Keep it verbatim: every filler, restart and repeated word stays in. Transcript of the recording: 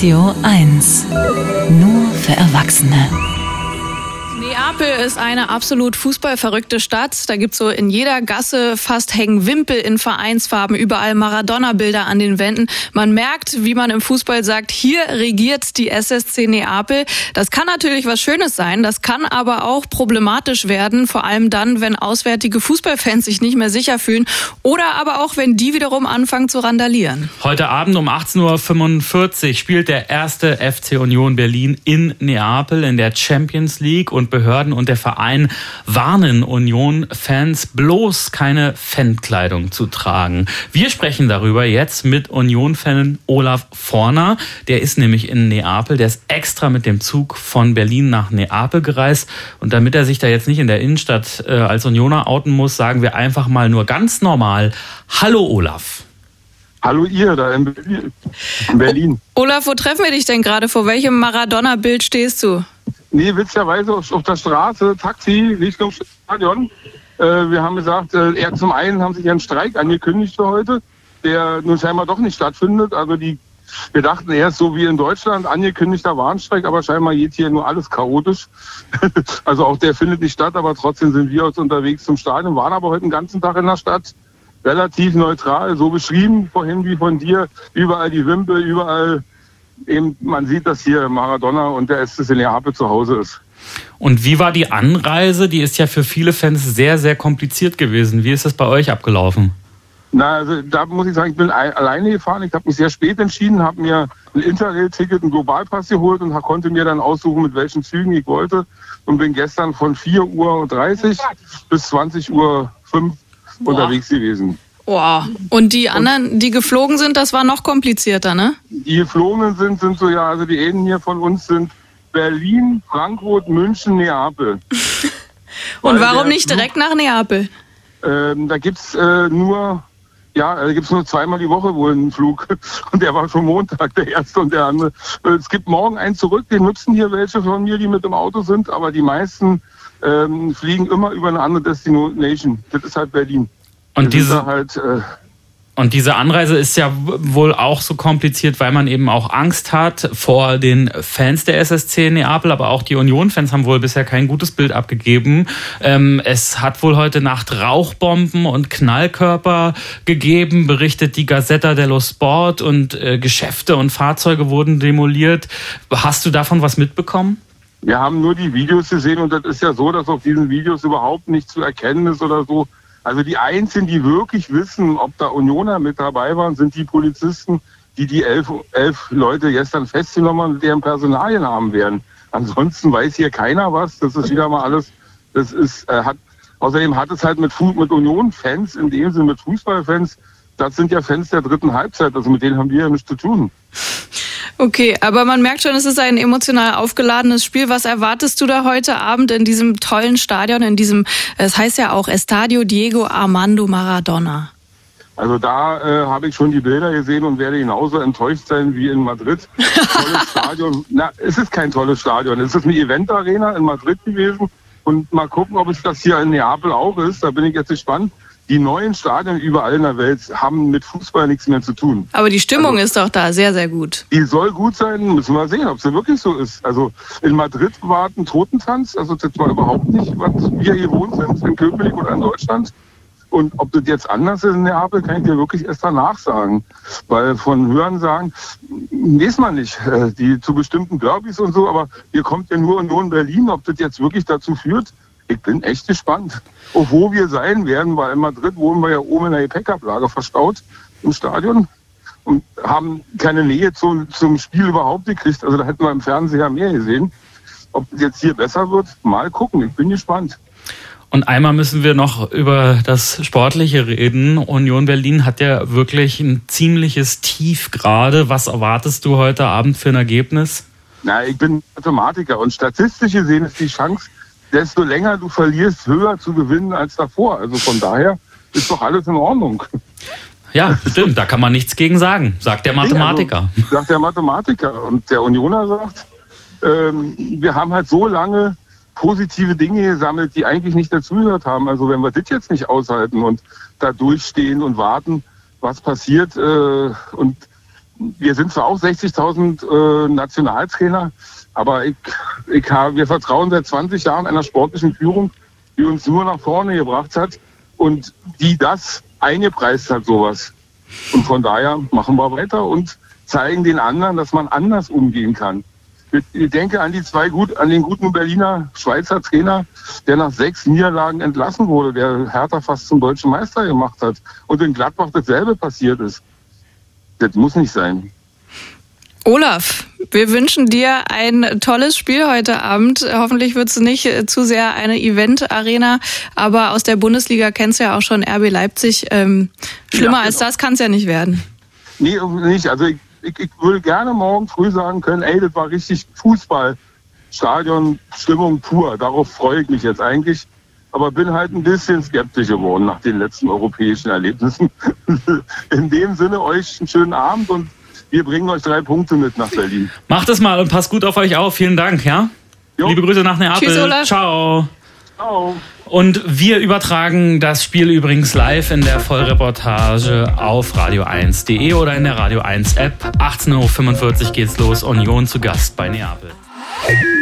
Radio eins. Nur für Erwachsene. Neapel ist eine absolut fußballverrückte Stadt. Da gibt's so in jeder Gasse fast hängen Wimpel in Vereinsfarben, überall Maradona-Bilder an den Wänden. Man merkt, wie man im Fußball sagt, hier regiert die S S C Neapel. Das kann natürlich was Schönes sein, das kann aber auch problematisch werden, vor allem dann, wenn auswärtige Fußballfans sich nicht mehr sicher fühlen oder aber auch, wenn die wiederum anfangen zu randalieren. Heute Abend um achtzehn Uhr fünfundvierzig spielt der erste F C Union Berlin in Neapel in der Champions League und Behörden und der Verein warnen Union-Fans, bloß keine Fankleidung zu tragen. Wir sprechen darüber jetzt mit Union-Fan Olaf Forner. Der ist nämlich in Neapel. Der ist extra mit dem Zug von Berlin nach Neapel gereist. Und damit er sich da jetzt nicht in der Innenstadt äh, als Unioner outen muss, sagen wir einfach mal nur ganz normal: Hallo Olaf. Hallo ihr da in Berlin. O- Olaf, wo treffen wir dich denn gerade? Vor welchem Maradona-Bild stehst du? Nee, witzigerweise auf, auf der Straße, Taxi, Richtung Stadion. Äh, wir haben gesagt, äh, er zum einen haben sich einen Streik angekündigt für heute, der nun scheinbar doch nicht stattfindet. Also die, wir dachten erst so wie in Deutschland, angekündigter Warnstreik, aber scheinbar geht hier nur alles chaotisch. Also auch der findet nicht statt, aber trotzdem sind wir uns unterwegs zum Stadion, waren aber heute den ganzen Tag in der Stadt. Relativ neutral, so beschrieben vorhin wie von dir, überall die Wimpel, überall eben, man sieht, dass hier Maradona und der S S C Neapel zu Hause ist. Und wie war die Anreise? Die ist ja für viele Fans sehr, sehr kompliziert gewesen. Wie ist das bei euch abgelaufen? Na, also da muss ich sagen, ich bin alleine gefahren. Ich habe mich sehr spät entschieden, habe mir ein Interrail-Ticket, einen Globalpass geholt und konnte mir dann aussuchen, mit welchen Zügen ich wollte. Und bin gestern von vier Uhr dreißig bis zwanzig Uhr fünf unterwegs gewesen. Wow. Und die anderen, die geflogen sind, das war noch komplizierter, ne? Die geflogenen sind, sind so, ja, also die Enden hier von uns sind Berlin, Frankfurt, München, Neapel. Und warum nicht direkt nach Neapel? Ähm, da gibt's äh, nur, ja, da gibt's nur zweimal die Woche wohl einen Flug. Und der war schon Montag, der erste und der andere. Es gibt morgen einen zurück, den nutzen hier welche von mir, die mit im Auto sind, aber die meisten ähm, fliegen immer über eine andere Destination. Das ist halt Berlin. Und diese, halt, äh, und diese Anreise ist ja wohl auch so kompliziert, weil man eben auch Angst hat vor den Fans der S S C Neapel, aber auch die Union-Fans haben wohl bisher kein gutes Bild abgegeben. Ähm, es hat wohl heute Nacht Rauchbomben und Knallkörper gegeben, berichtet die Gazzetta dello Sport, und äh, Geschäfte und Fahrzeuge wurden demoliert. Hast du davon was mitbekommen? Wir haben nur die Videos gesehen und das ist ja so, dass auf diesen Videos überhaupt nicht zu erkennen ist oder so. Also die Einzigen, die wirklich wissen, ob da Unioner mit dabei waren, sind die Polizisten, die die elf, elf Leute gestern festgenommen haben und deren Personalien haben werden. Ansonsten weiß hier keiner was. Das ist wieder mal alles. Das ist äh, hat außerdem hat es halt mit mit Union-Fans, in dem Sinne mit Fußballfans. Das sind ja Fans der dritten Halbzeit. Also mit denen haben wir ja nichts zu tun. Okay, aber man merkt schon, es ist ein emotional aufgeladenes Spiel. Was erwartest du da heute Abend in diesem tollen Stadion, in diesem, es heißt ja auch Estadio Diego Armando Maradona? Also da äh, habe ich schon die Bilder gesehen und werde genauso enttäuscht sein wie in Madrid. Tolles Stadion. Na, es ist kein tolles Stadion. Es ist eine Event-Arena in Madrid gewesen. Und mal gucken, ob es das hier in Neapel auch ist. Da bin ich jetzt gespannt. Die neuen Stadien überall in der Welt haben mit Fußball nichts mehr zu tun. Aber die Stimmung also, ist doch da sehr, sehr gut. Die soll gut sein, müssen wir sehen, ob sie wirklich so ist. Also in Madrid war ein Totentanz, also das war überhaupt nicht, was wir hier gewohnt sind, in Köpenick oder in Deutschland. Und ob das jetzt anders ist in Neapel, kann ich dir wirklich erst danach sagen. Weil von Hörensagen weiß man nicht, die zu bestimmten Derbys und so, aber hier kommt ja nur Union Berlin, ob das jetzt wirklich dazu führt. Ich bin echt gespannt, wo wir sein werden, weil in Madrid wohnen wir ja oben in der Gepäckablage verstaut im Stadion und haben keine Nähe zum, zum Spiel überhaupt gekriegt. Also da hätten wir im Fernseher mehr gesehen. Ob es jetzt hier besser wird, mal gucken. Ich bin gespannt. Und einmal müssen wir noch über das Sportliche reden. Union Berlin hat ja wirklich ein ziemliches Tief gerade. Was erwartest du heute Abend für ein Ergebnis? Na, ich bin Mathematiker und statistisch gesehen ist die Chance, desto länger du verlierst, höher zu gewinnen als davor. Also von daher ist doch alles in Ordnung. Ja, stimmt, da kann man nichts gegen sagen, sagt der Mathematiker. Nee, also, sagt der Mathematiker. Und der Unioner sagt, ähm, wir haben halt so lange positive Dinge gesammelt, die eigentlich nicht dazugehört haben. Also wenn wir das jetzt nicht aushalten und da durchstehen und warten, was passiert, äh, und wir sind zwar auch sechzigtausend äh, Nationaltrainer, aber ich, ich hab, wir vertrauen seit zwanzig Jahren einer sportlichen Führung, die uns nur nach vorne gebracht hat und die das eingepreist hat, sowas. Und von daher machen wir weiter und zeigen den anderen, dass man anders umgehen kann. Ich denke an die zwei gut, an den guten Berliner Schweizer Trainer, der nach sechs Niederlagen entlassen wurde, der Hertha fast zum deutschen Meister gemacht hat und in Gladbach dasselbe passiert ist. Das muss nicht sein. Olaf, wir wünschen dir ein tolles Spiel heute Abend. Hoffentlich wird es nicht zu sehr eine Event-Arena, aber aus der Bundesliga kennst du ja auch schon R B Leipzig. Ähm, schlimmer ja, genau. als das kann es ja nicht werden. Nee, nicht. Also ich, ich, ich würde gerne morgen früh sagen können, ey, das war richtig Fußball, Stadion, Stimmung pur. Darauf freue ich mich jetzt eigentlich. Aber bin halt ein bisschen skeptisch geworden nach den letzten europäischen Erlebnissen. In dem Sinne, euch einen schönen Abend und wir bringen euch drei Punkte mit nach Berlin. Macht es mal und passt gut auf euch auf. Vielen Dank, ja? Jo. Liebe Grüße nach Neapel. Tschüss, Olaf. Ciao. Ciao. Und wir übertragen das Spiel übrigens live in der Vollreportage auf radio eins punkt de oder in der Radio eins App. achtzehn Uhr fünfundvierzig geht's los. Union zu Gast bei Neapel.